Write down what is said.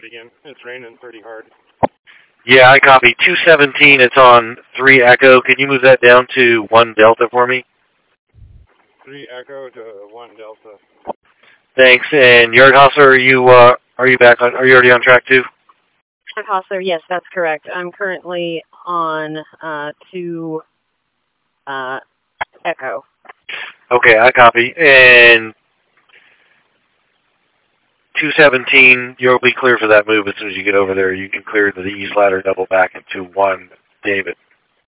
again. It's raining pretty hard. Yeah, I copy. 217, it's on 3 Echo. Can you move that down to 1 Delta for me? 3 Echo to 1 Delta. Thanks. And Yard Hostler, are you back on? Are you already on track 2? Yard Hostler, yes, that's correct. I'm currently on 2 Echo. Okay, I copy. And 217, you'll be clear for that move as soon as you get over there. You can clear the east ladder double back into 1 David.